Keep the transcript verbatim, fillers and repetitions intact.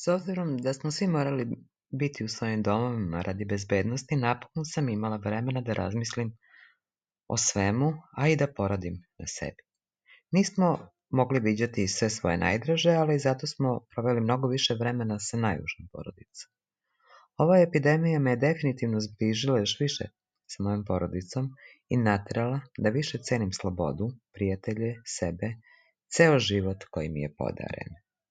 S obzirom da smo svi morali biti u svojim domovima radi bezbednosti, napokon sam imala vremena da razmislim o svemu, a i da poradim na sebi. Nismo mogli viđati sve svoje najdraže, ali zato smo proveli mnogo više vremena sa najužom porodicom. Ova epidemija me je definitivno zbližila još više sa mojom porodicom i naterala da više cenim slobodu, prijatelje, sebe, ceo život koji mi je podaren.